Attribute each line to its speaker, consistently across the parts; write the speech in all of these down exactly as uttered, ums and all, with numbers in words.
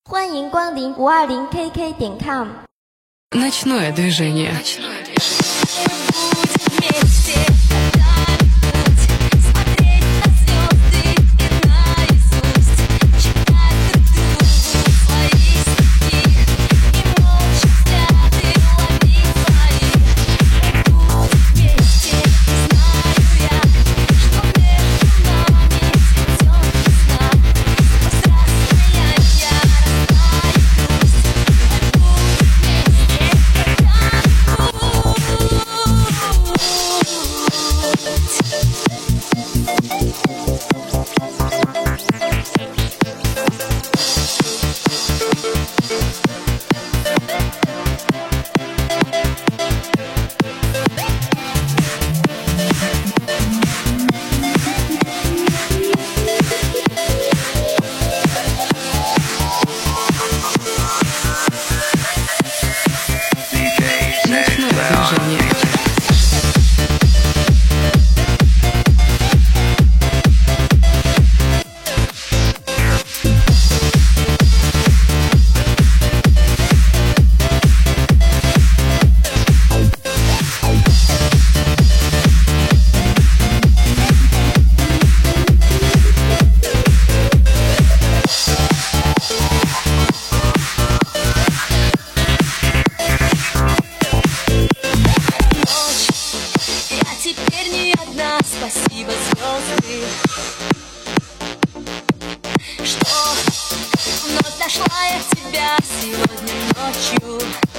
Speaker 1: 欢迎光临五二零 K K 点 com。
Speaker 2: Ночное движение.
Speaker 3: Спасибо, звезды, что вновь нашла я тебя сегодня ночью.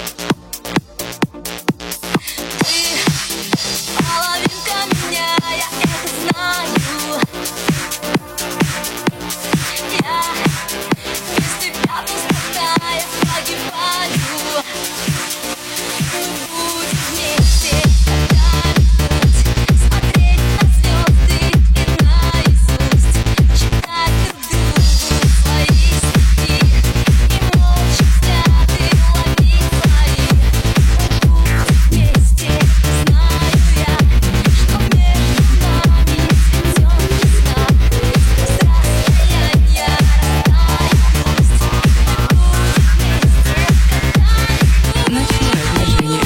Speaker 3: Ты половинка меня, я это знаю. Я без тебя пустая погибаю. Будем вместе когда-нибудь смотреть на звезды и наизусть, читать друг другу свои стихи и молча взгляды ловить свои. Будем вместе, знаю я, что между нами цветет весна. Без расстояния растает грусть. Мы будем вместе когда-нибудь.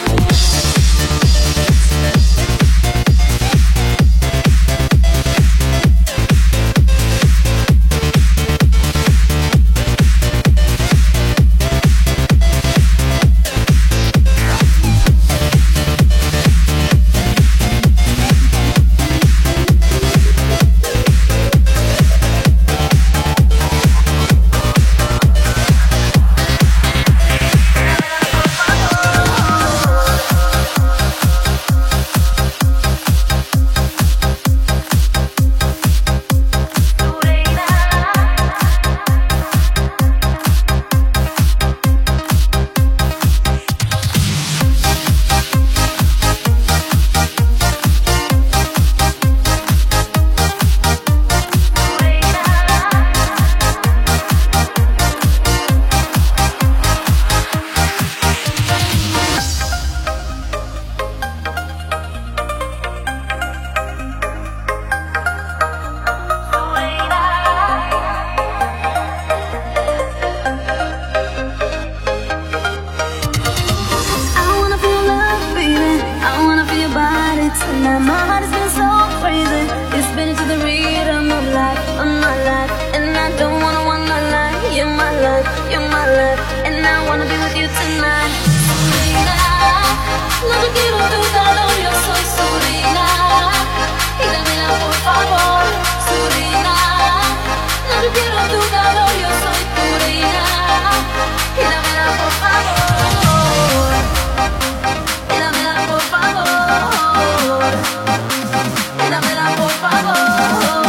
Speaker 4: I wanna feel love, baby. I wanna feel your body tonight. My heart has been so crazy. It's spinning to the rhythm of life, of my life. And I don't wanna want my life. You're my life, you're my life. And I wanna be with you tonight. Surina, no te quiero tu calor, yo soy Surina. Y dámela por favor, Surina. No te quiero tu calor, yo soy Surina. Y dámela por favor. Y dámela por favor. Y dámela por favor.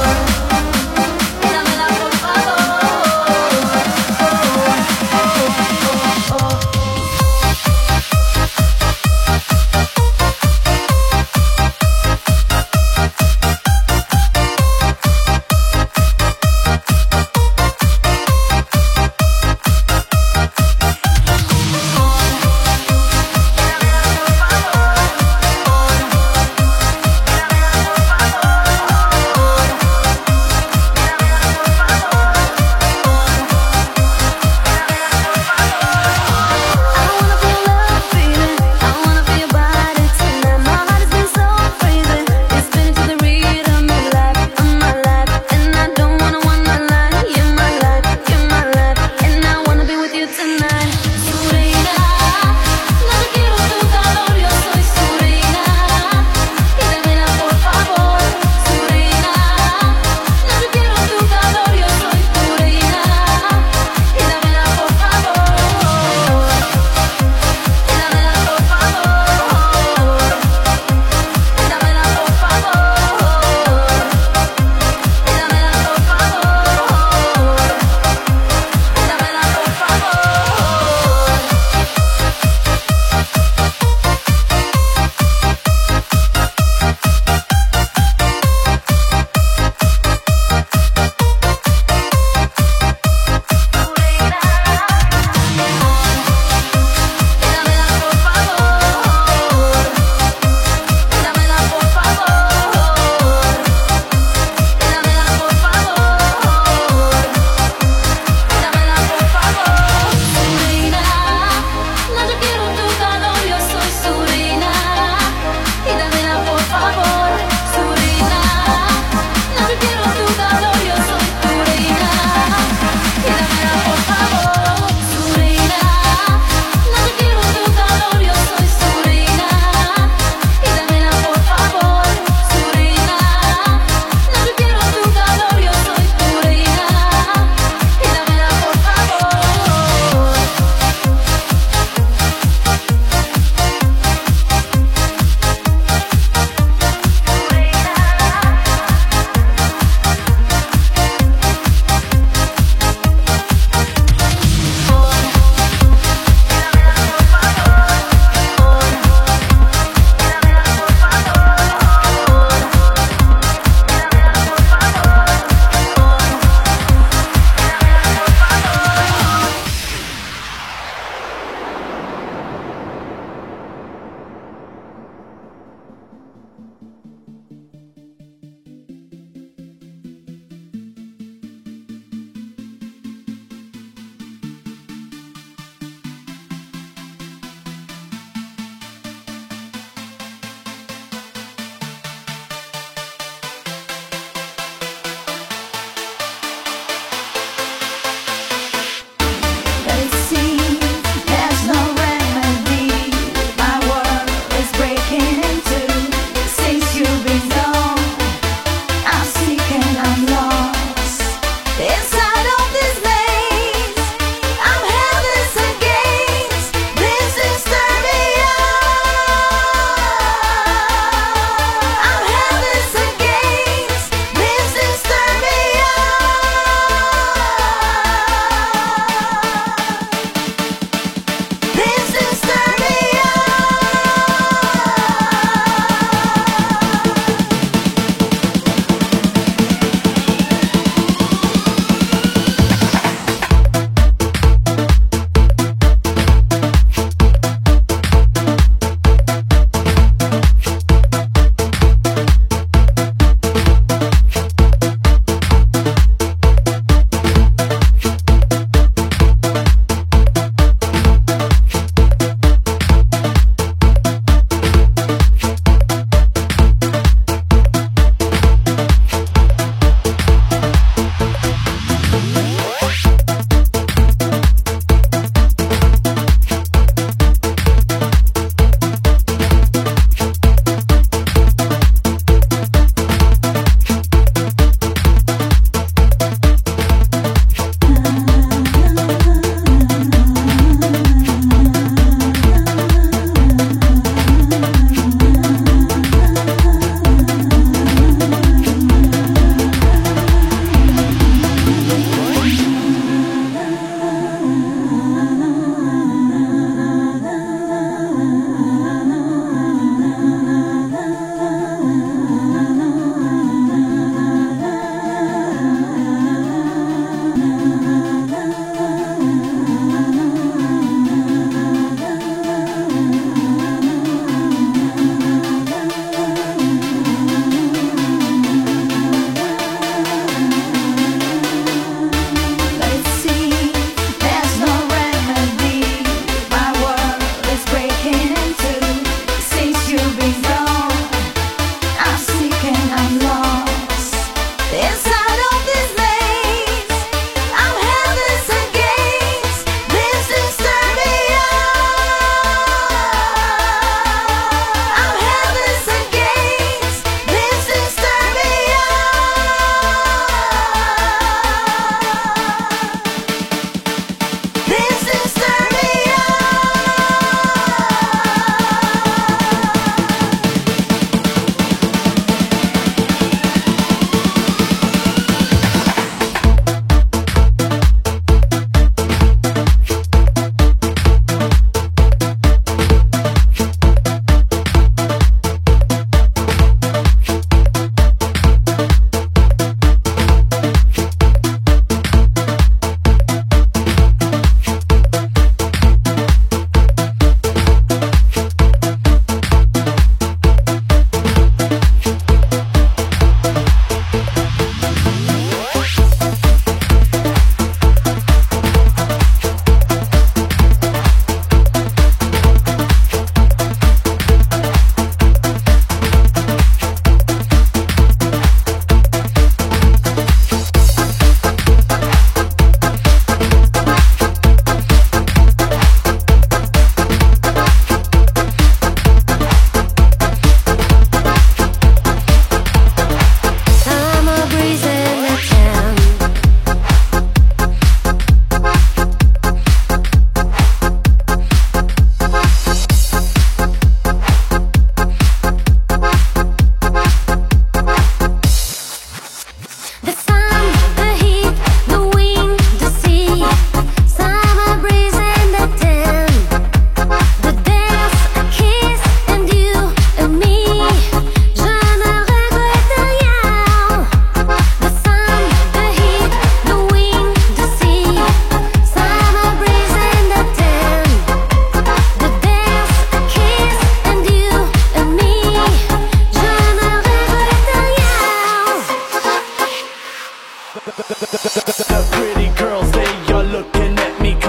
Speaker 4: Y dámela por favor. Oh, oh, oh, oh.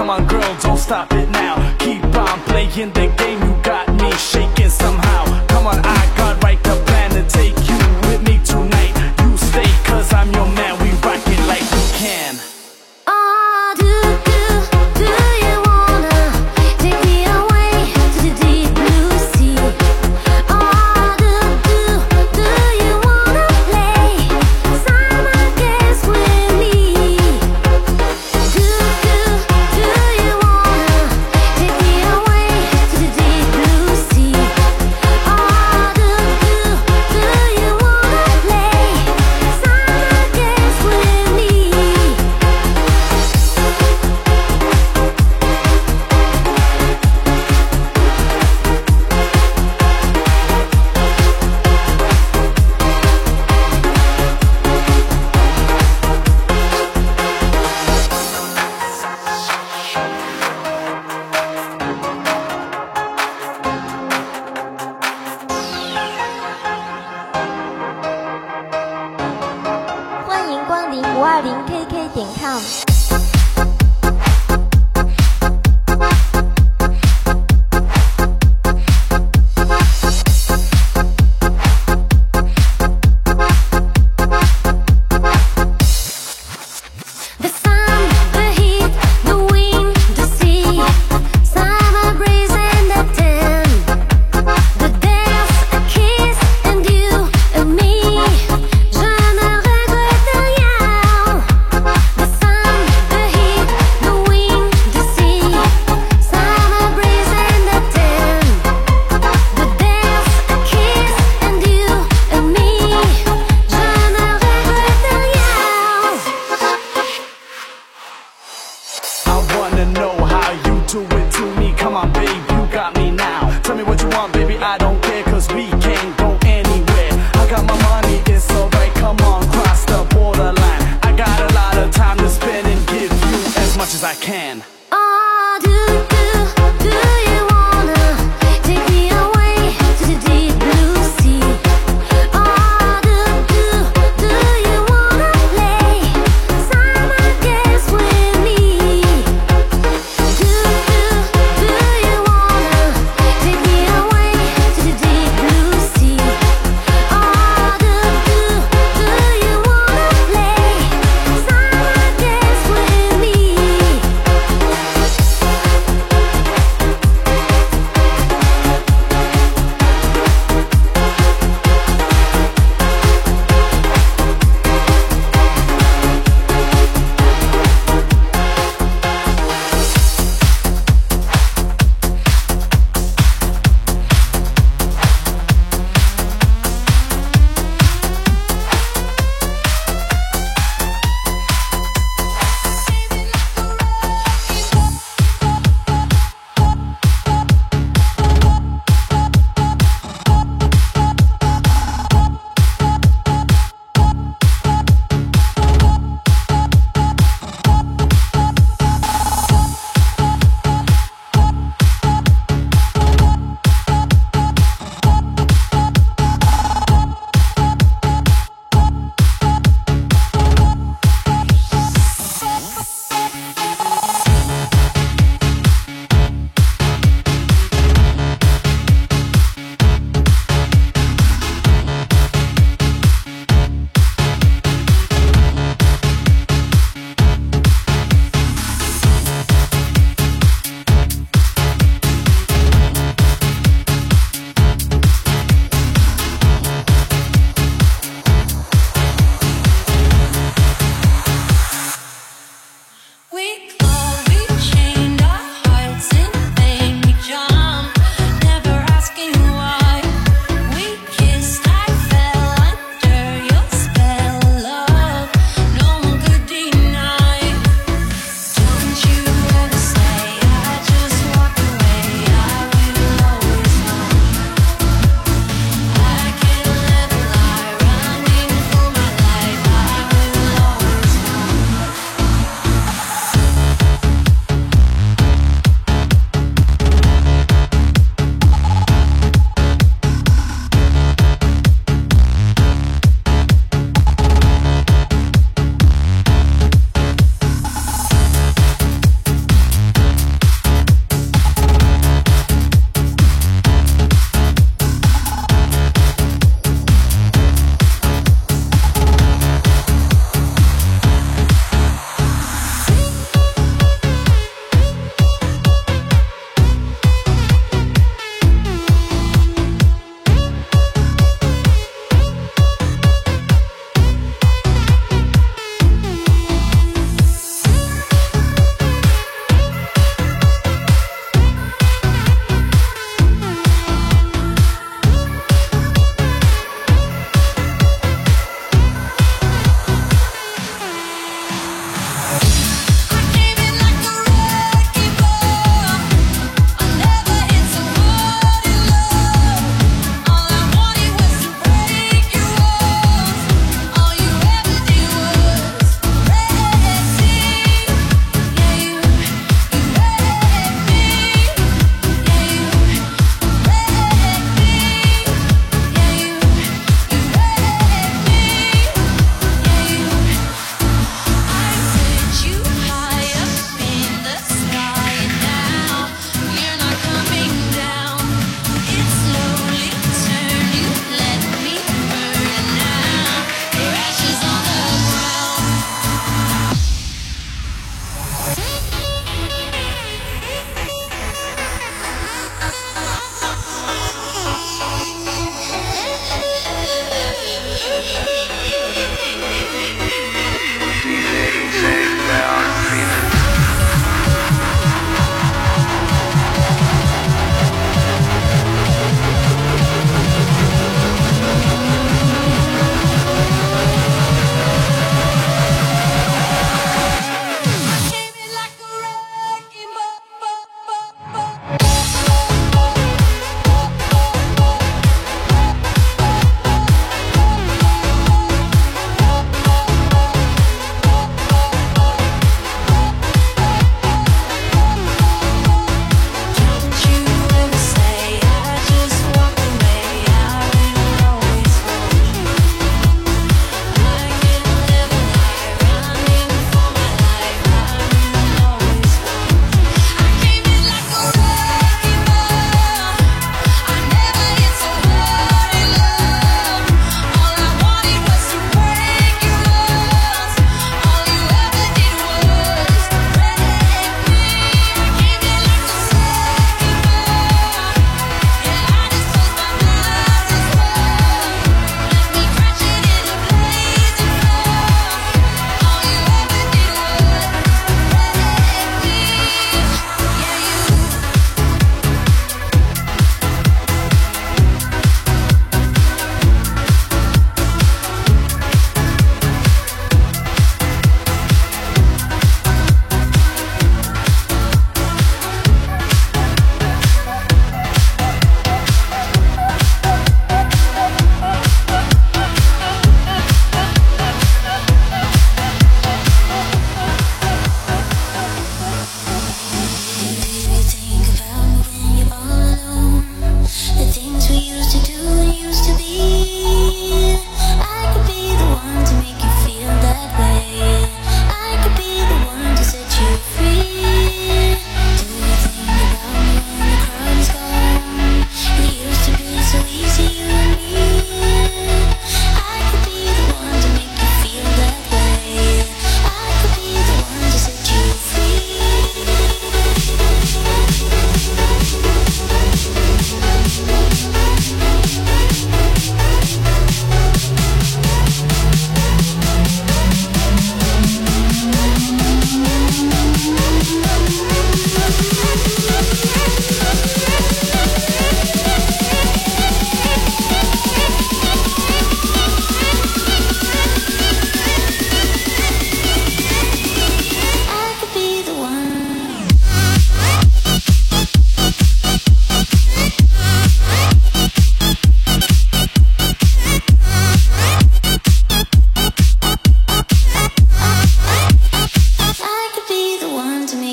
Speaker 5: Come on girl, don't stop it now. Keep on playing the game, you got me shaking somehow. Come on, I got right the plan to take you with me tonight. You stay cause I'm your man, we rock it like we can.
Speaker 4: Oh, do, do, do you wanna take me away to the deep blue sea? Oh, do, do, do you wanna play summer games with me? Do, do, do you wanna take me away to the deep blue sea? Oh, do, do, do you wanna play summer games with me?
Speaker 1: 欢迎光临五二零 K K 点 com。
Speaker 4: The sun, the heat, the wind, the sea, summer breeze and the tan, the dance, a kiss, and you and me. Je ne regrette rien. The sun, the heat, the wind, the sea, summer breeze and the tan, the dance, a kiss, and you and me. Je ne regrette rien.
Speaker 5: I wanna know how you do it to me. Come on, babe, you got me now. Tell me what you want, baby, I don't care, cause we can't go anywhere. I got my money, it's alright, come on, cross the borderline. I got a lot of time to spend and give you as much as I can.
Speaker 4: Oh, do, do, do you wanna take me away to the deep blue sea? Oh, do, do, do you wanna play summer games with me? Do, do, do you wanna take me away to the deep blue sea? Oh, do, do, do you wanna play summer games with me?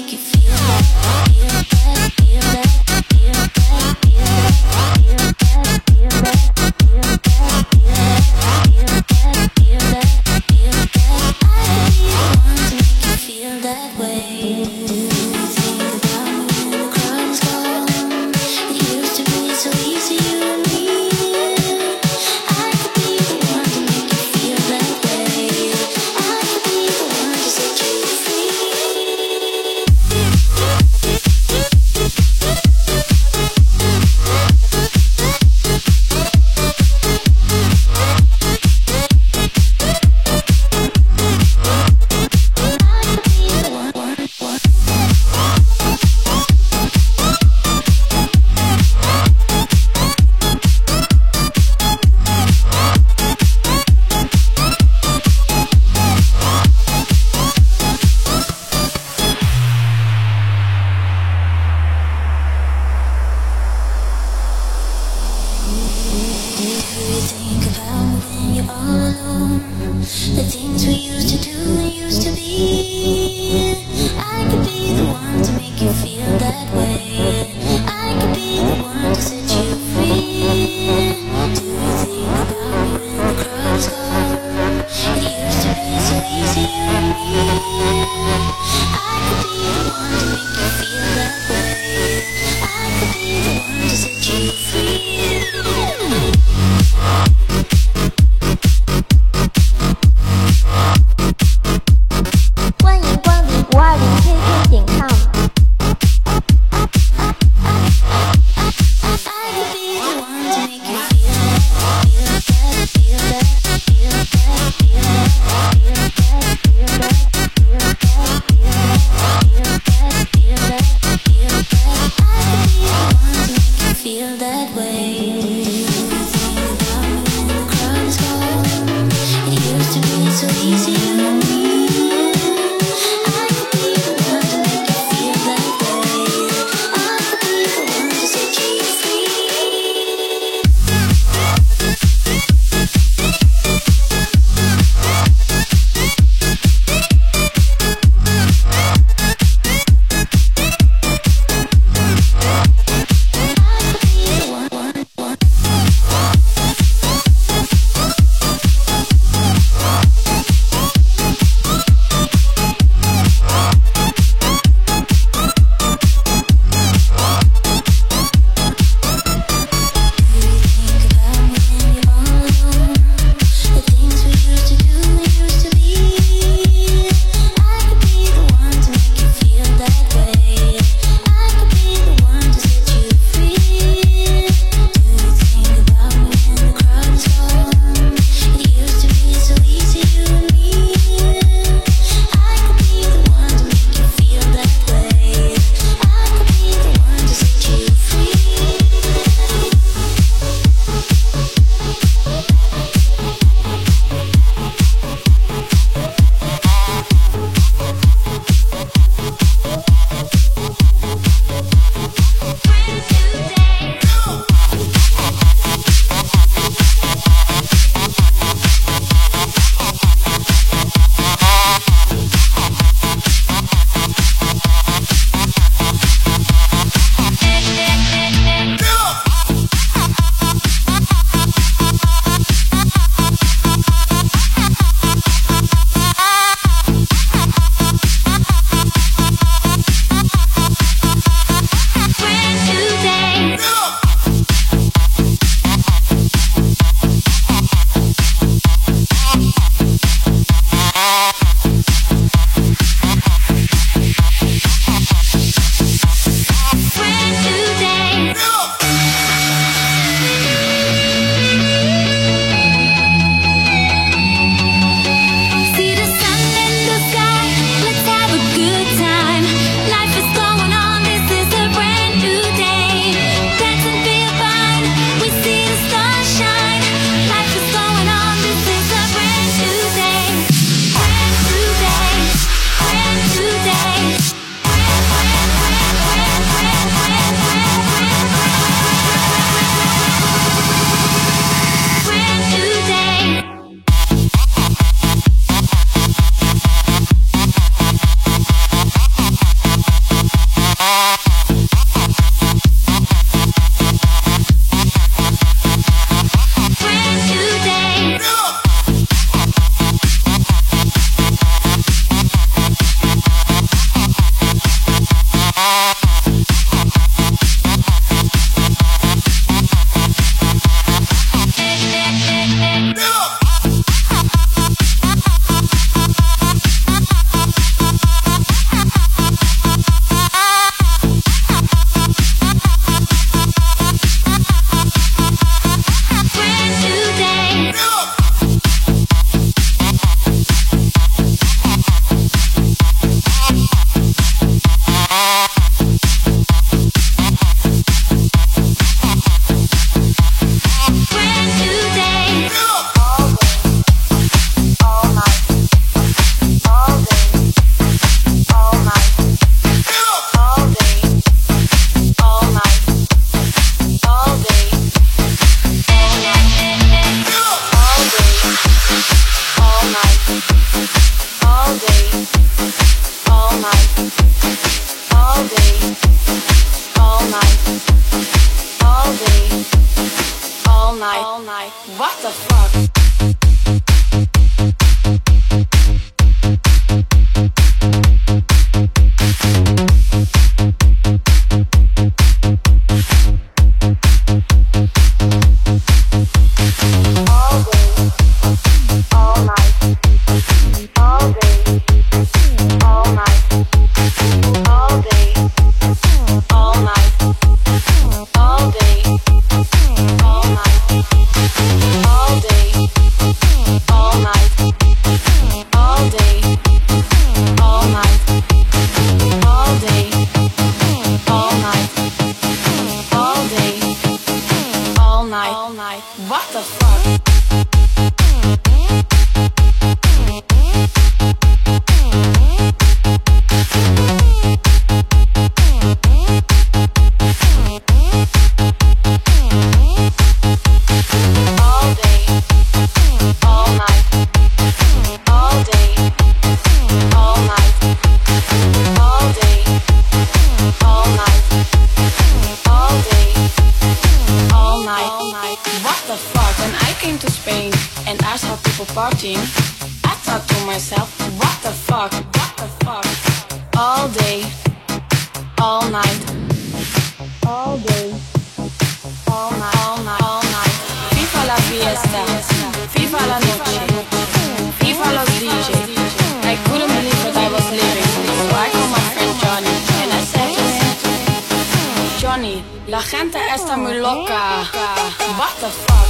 Speaker 4: Free.
Speaker 2: What the fuck? What the fuck? Partying, I thought to myself, what the fuck, what the fuck? All day, all night, all day, all night, all night, all night. FIFA la fiesta, FIFA la noche, FIFA los D J. I couldn't believe what I was living, so I called my friend Johnny and I said to him, Johnny, la gente está muy loca. What the fuck?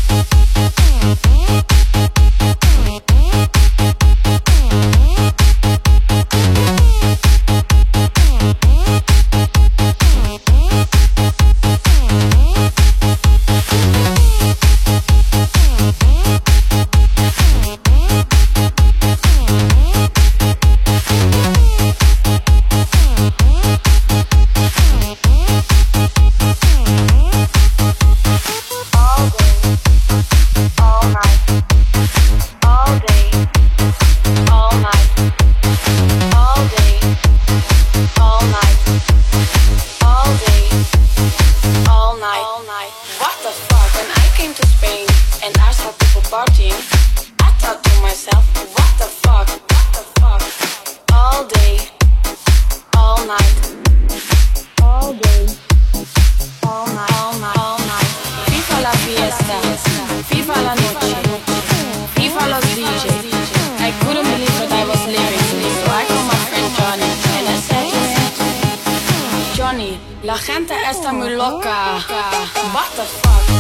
Speaker 2: La gente está muy loca. What the fuck?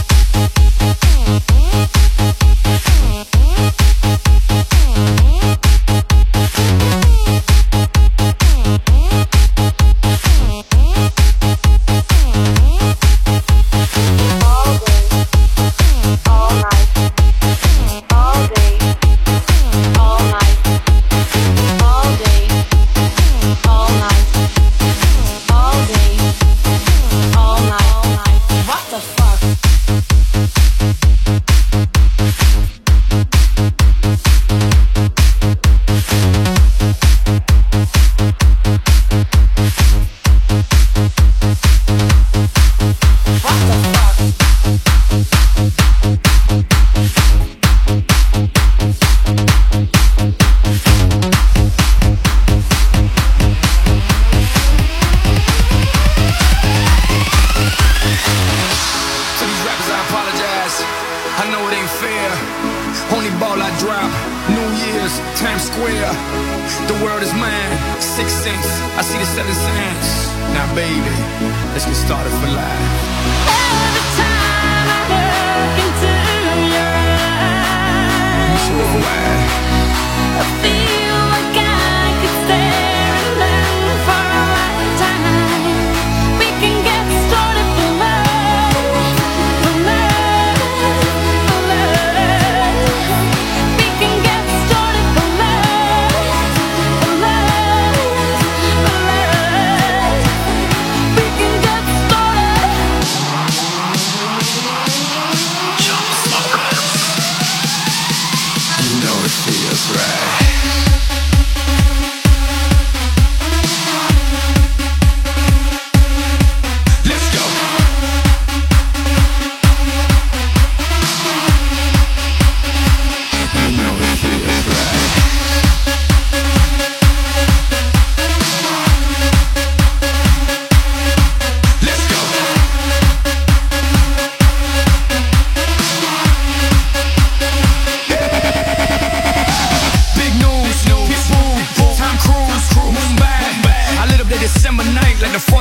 Speaker 2: Times Square, the world is mine. Six sense, I see the seven sands. Now baby, let's get started for life.
Speaker 4: Every time I look into your eyes,
Speaker 5: So why?
Speaker 4: I feel like I could stay and learn for a lifetime. We can get started for love, for love, for love. We can get started for love, for love, for love. We can get started.
Speaker 5: You know it feels right.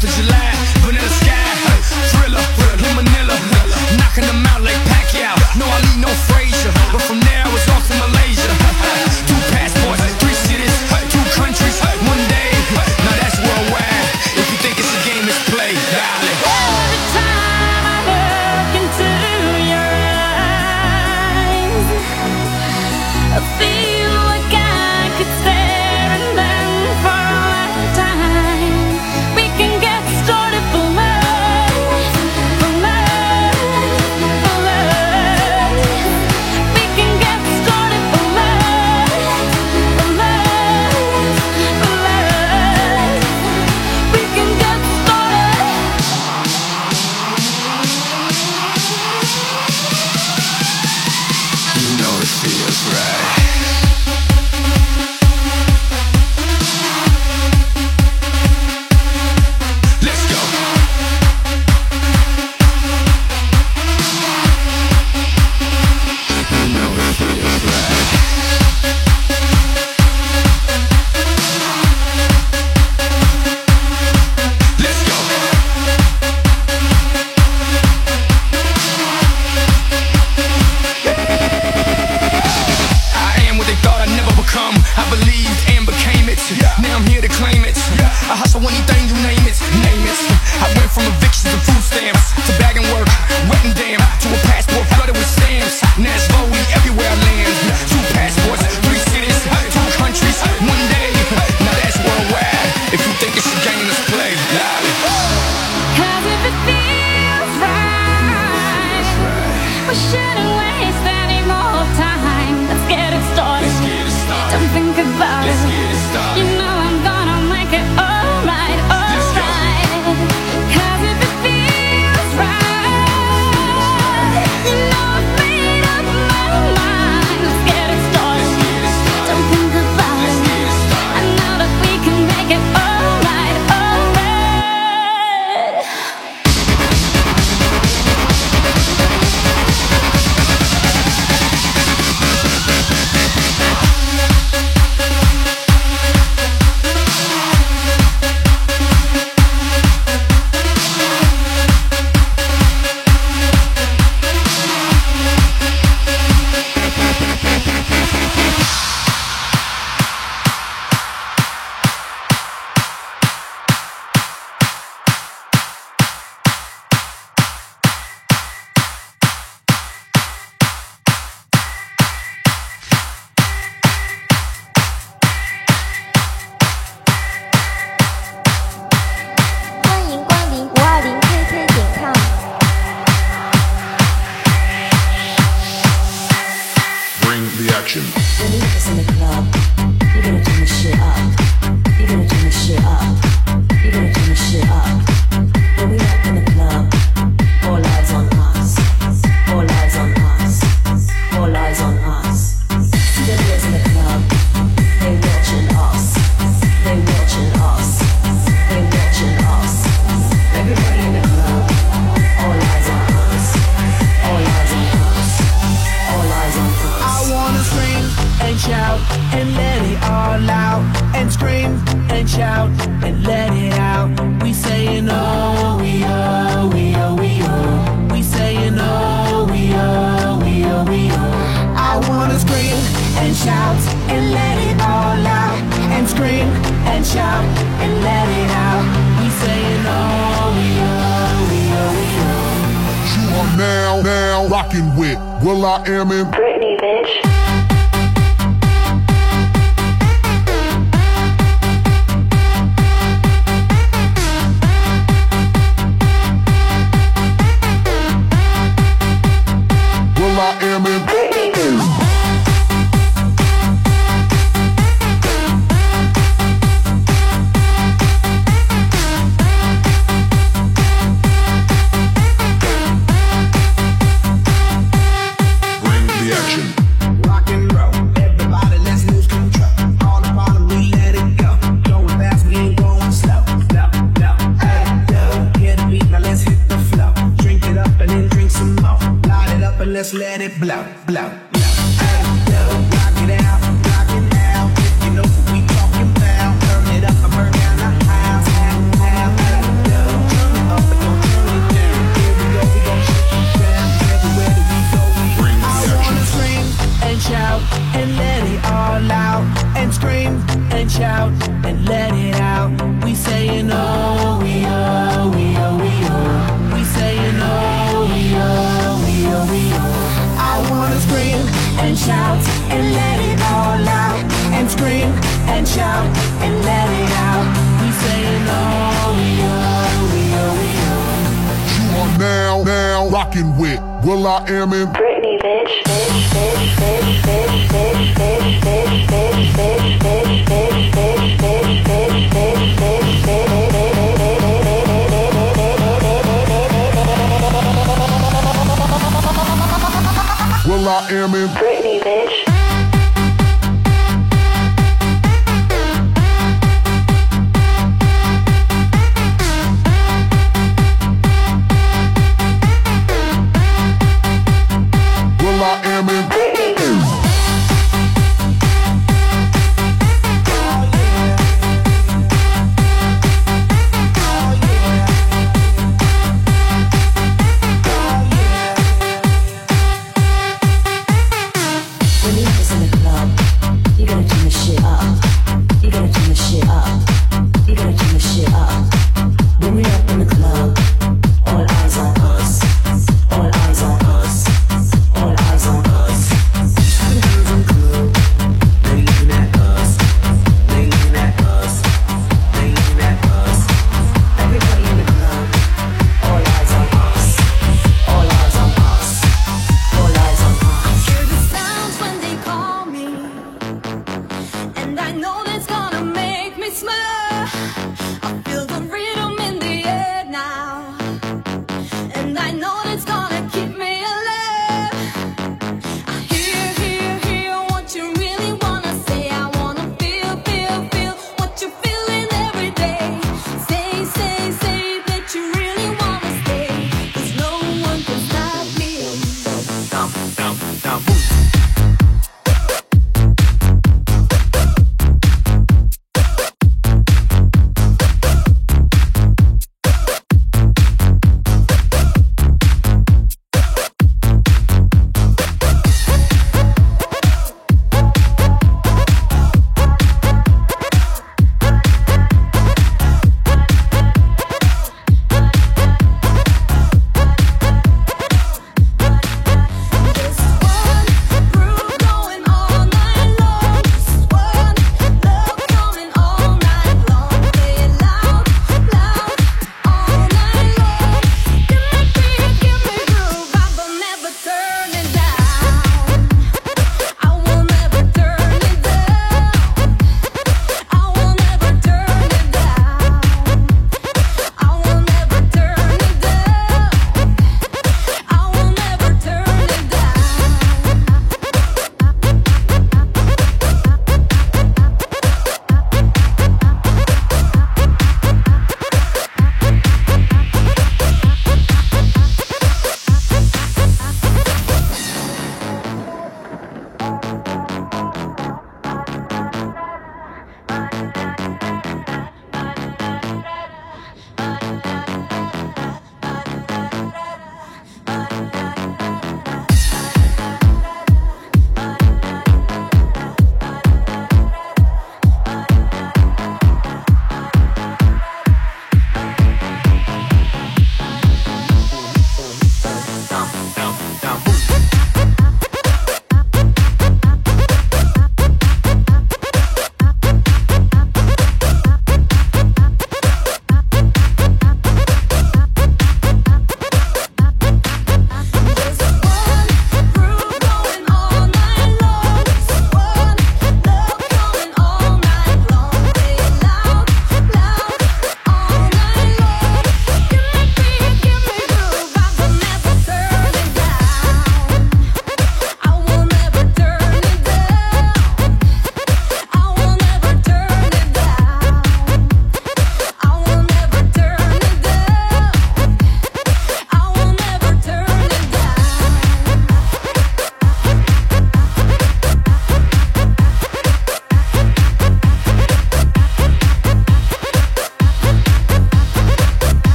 Speaker 6: fourth of July, Vanilla Sky, Thriller, in Manila, knocking them out like Pacquiao. No Ali, no Frazier, but from there I was off to Malaysia. Two passports, three cities, two countries, one day. Now that's worldwide. If you think it's a game, it's play, darling.
Speaker 4: Every time I look into your eyes, I feel like I could stare and then for a lifetime we can get started for love, for love, for love. We can get started for love, for love, for love. We can get started.
Speaker 6: You know it feels right. Let's go. You know it feels right. Let's go. I am what they thought I'd never become. I believed and became it. Now I'm here to claim it. I hustle anything you name it, name it. I went from evictions to food stamps to bagging work, wet and damn, to a passport flooded with stamps. Now it's Bowie everywhere I land. Two passports, three cities, two countries, one day. Now that's worldwide. If you think it's a game, let's play. Lolly.
Speaker 4: Cause if it feels right, we shouldn't waste any more time. Let's get it started.
Speaker 6: Let's get it started.
Speaker 4: Don't think about
Speaker 6: Let's
Speaker 4: it.
Speaker 6: get it started.
Speaker 4: You know I'm gonna make it alright,
Speaker 6: Let's go.
Speaker 4: alright. Cause if it feels right, you know I've made up my mind. Let's get it started.
Speaker 6: Let's get it started.
Speaker 4: Don't think about
Speaker 6: Let's
Speaker 4: it.
Speaker 6: get it started.
Speaker 4: I know that we can make it alright, alright.
Speaker 5: Bring the action.
Speaker 7: When you meet us in the club, you're gonna turn the shit up. You're gonna turn the shit up. You're gonna turn the shit up. When we up in the club, all eyes on us. All eyes on us. All eyes on us. See the girls in the club, they watching us. They watching us. They watching us. Everybody in the club, all eyes on us. All eyes on us. All eyes on us.
Speaker 8: I wanna scream and shout and let it all out. And scream and shout and let it out. We saying oh, we oh, we oh, we oh. We saying oh, we oh, we oh, we oh. I wanna scream and shout and let it all out. And scream and shout and let it out. We saying oh, we oh, we oh, we oh.
Speaker 5: You are now, now rocking with Will I Am in
Speaker 7: Britney, bitch.
Speaker 5: Will I Am in Bring the action.
Speaker 8: Rock and roll, everybody let's lose control. On the bottom we let it go. Going fast, we ain't going slow. No, no, hey, yo, hear the beat, now let's hit the flow. Drink it up and then drink some more. Light it up and let's let it blow, blow, blow. Hey, yo, rock it out, rock it out. You know what we talking about. Turn it up and burn down the house, house, house. Hey, yo,
Speaker 9: rocking with Will I Am in
Speaker 4: Britney, bitch, bitch, bitch, bitch, bitch, bitch, bitch, bitch, bitch, bitch, bitch, bitch, bitch, bitch, bitch, bitch, bitch,
Speaker 9: Will I Am in
Speaker 4: Britney, bitch.
Speaker 9: Will I Am in
Speaker 7: When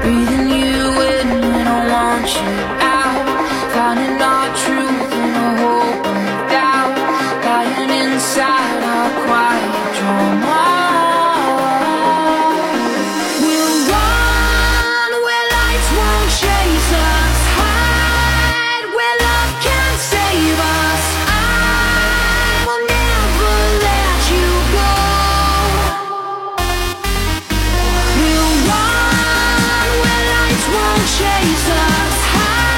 Speaker 4: breathing you in when I want you out, finding our truth in a hope and doubt, lying inside our quiet drama. We'll run where lights won't chase us, hide where love can save us. I will never let you go. We'll run where lights won't chase us, hide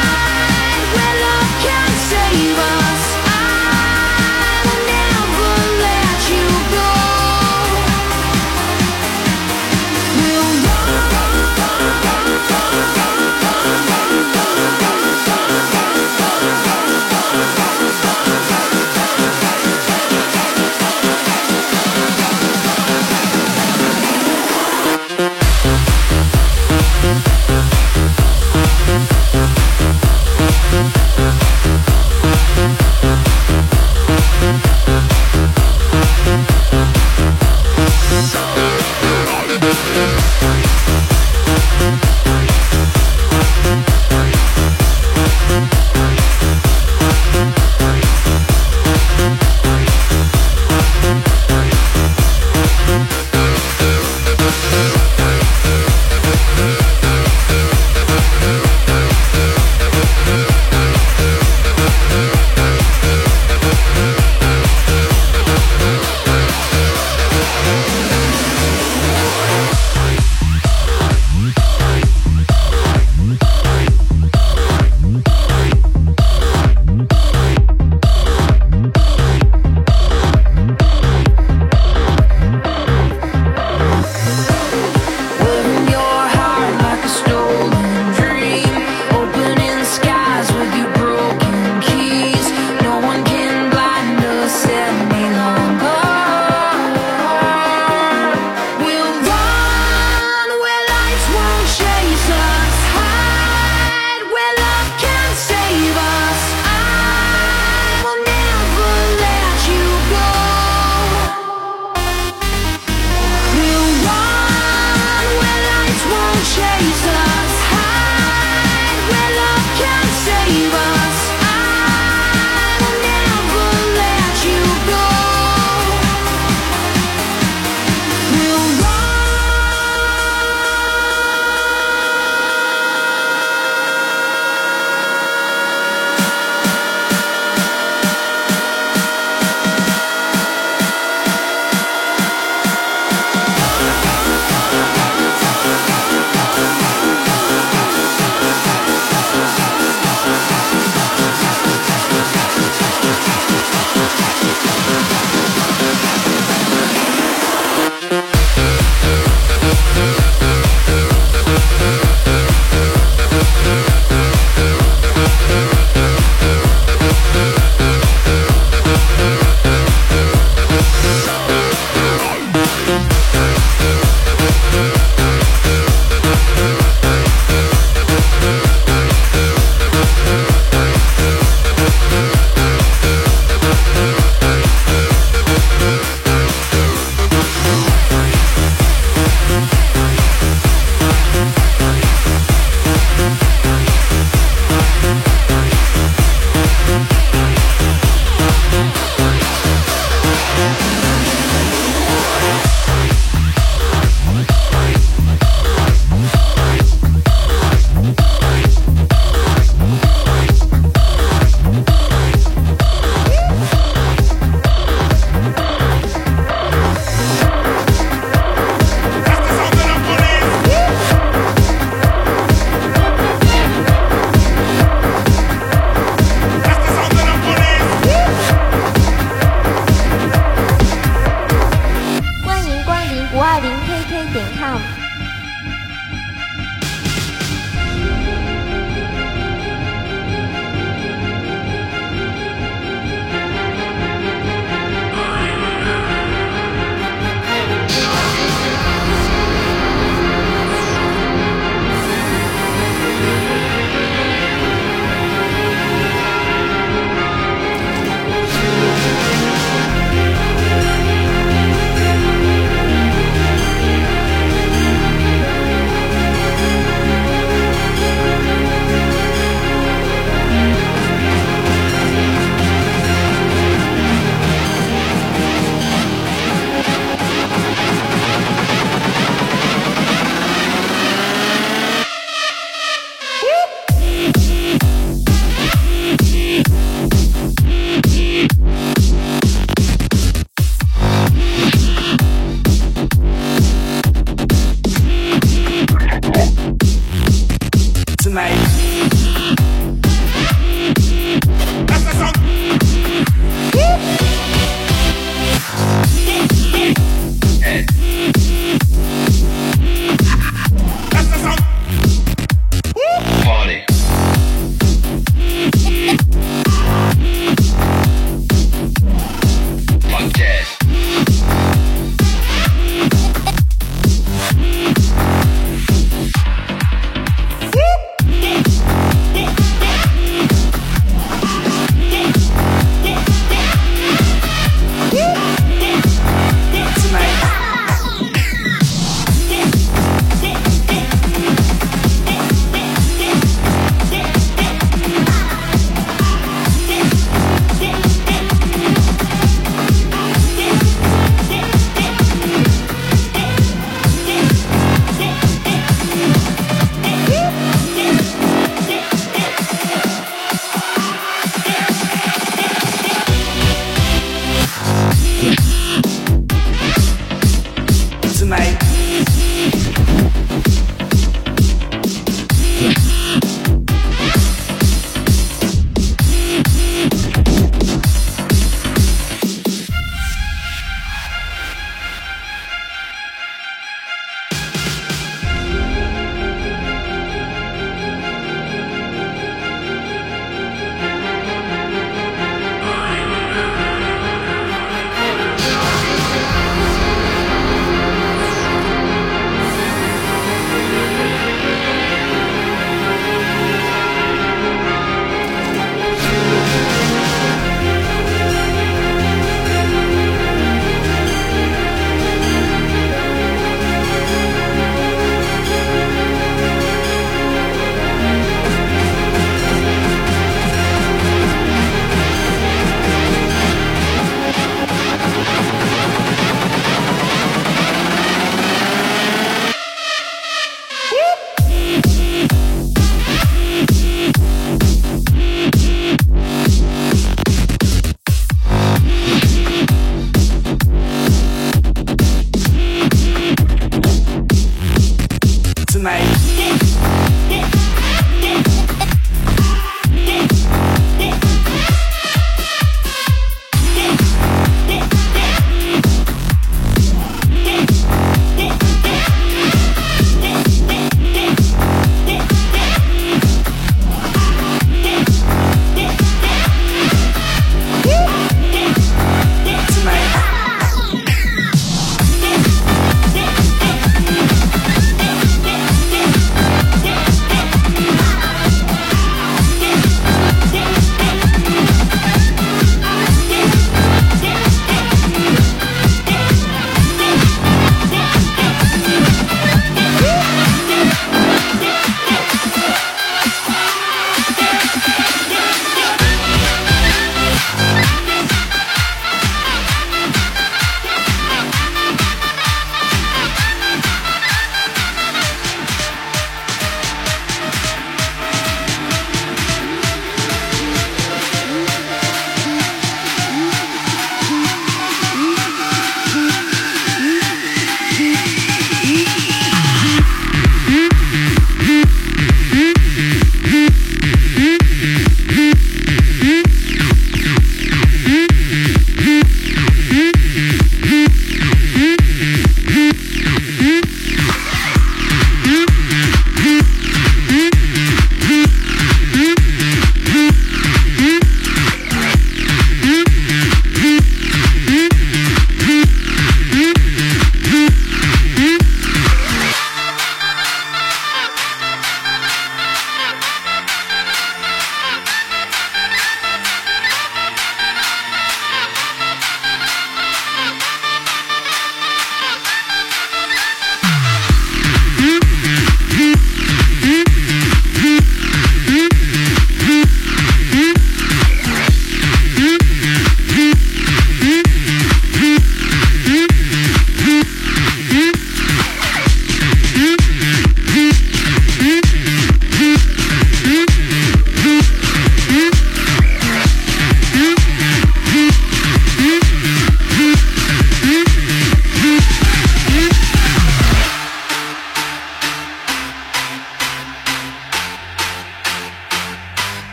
Speaker 5: tonight.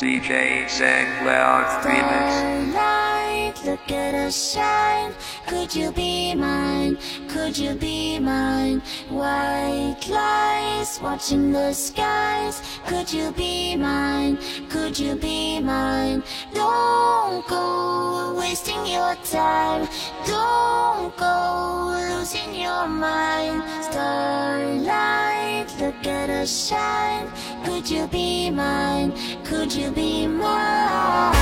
Speaker 10: D J Zach Loud Remix.
Speaker 4: Starlight, look at us shine. Could you be mine? Could you be mine? White lies watching the skies. Could you be mine? Could you be mine? Don't go wasting your time. Don't go losing your mind. Starlight, look at us shine. Could you be mine? Could you be mine?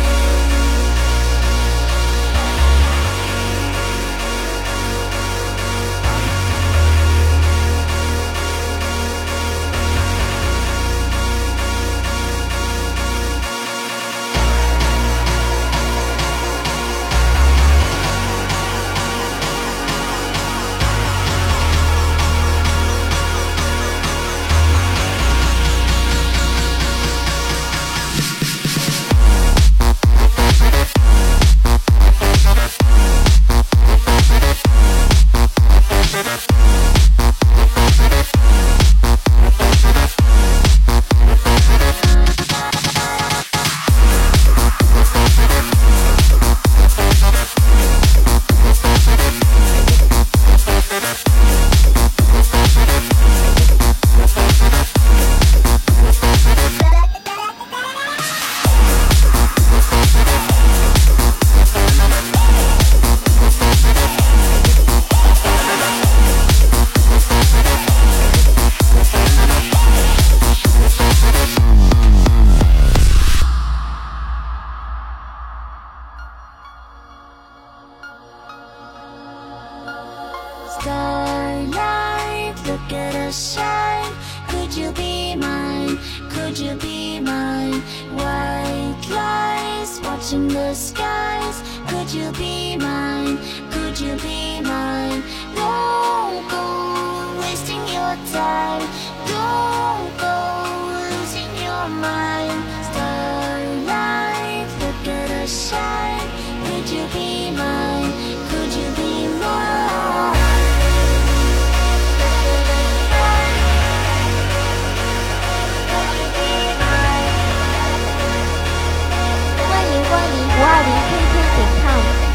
Speaker 4: Starlight, look at us shine. Could you be mine? Could you be mine? White lies watching the skies. Could you be mine? Could you be mine? Don't go wasting your time. Don't go losing your mind. Starlight, look at us shine. Could you be mine? Could you be mine?
Speaker 1: 欢迎光临五二零 K K 点 com。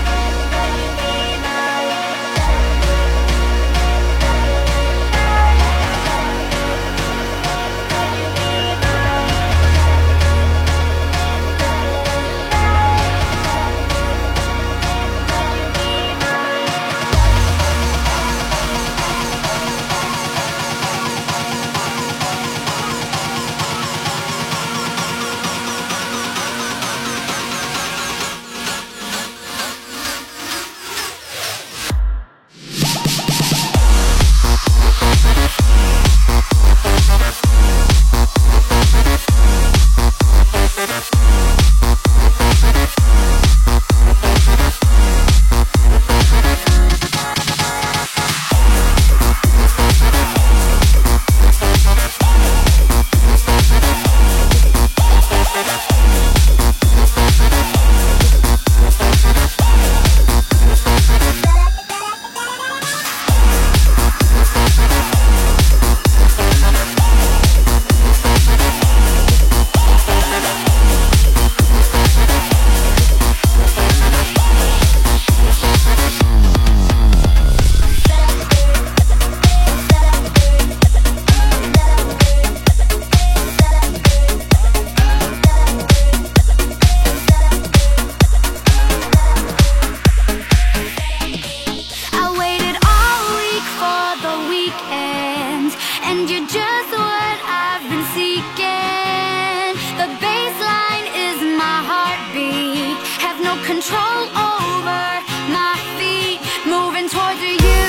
Speaker 4: Control over my feet, moving towards you.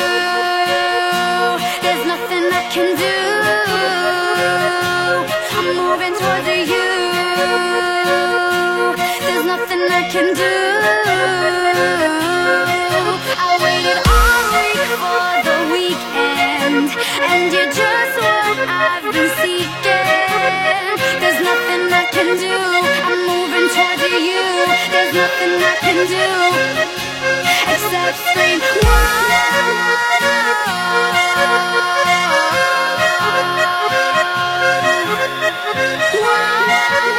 Speaker 4: There's nothing I can do. I'm moving towards you. There's nothing I can do. I waited all week for the weekend, and you're just what I've been seeking. There's nothing I can do. I'm moving towards you. There's nothing I can do except scream. Whoa. Whoa.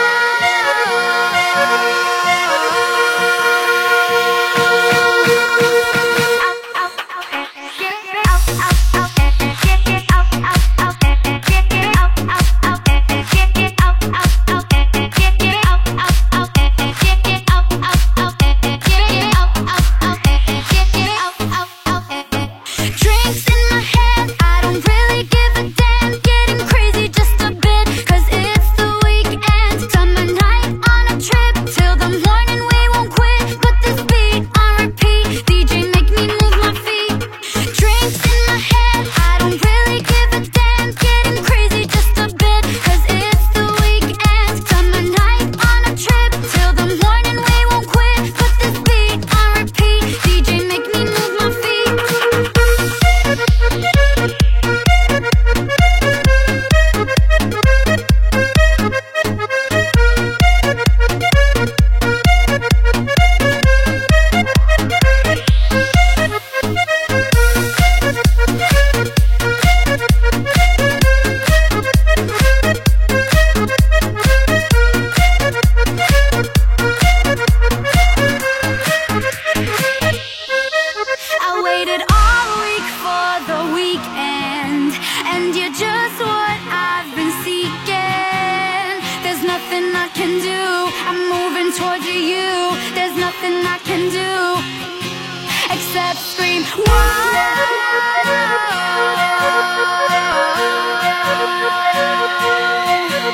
Speaker 4: and you're just what I've been seeking. There's nothing I can do, I'm moving towards you. There's nothing I can do except scream,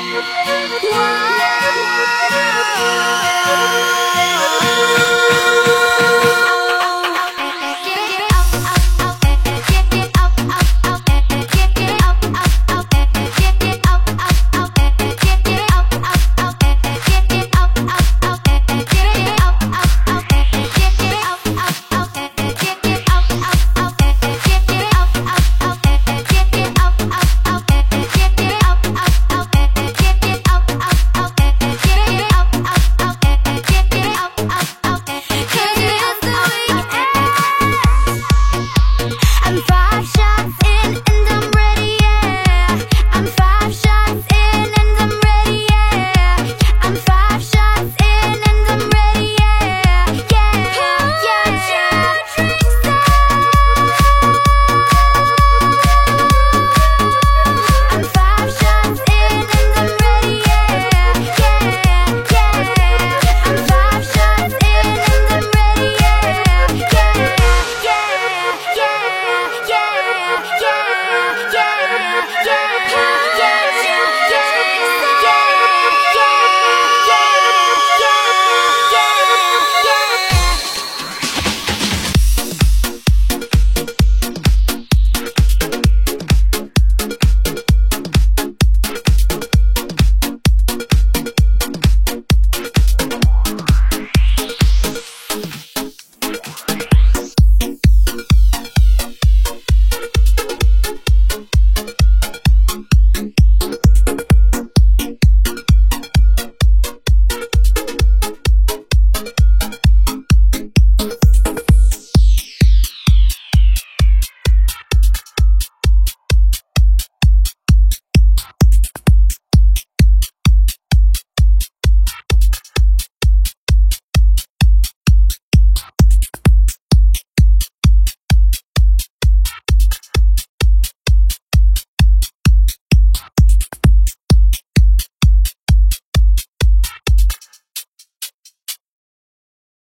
Speaker 4: whoa, whoa.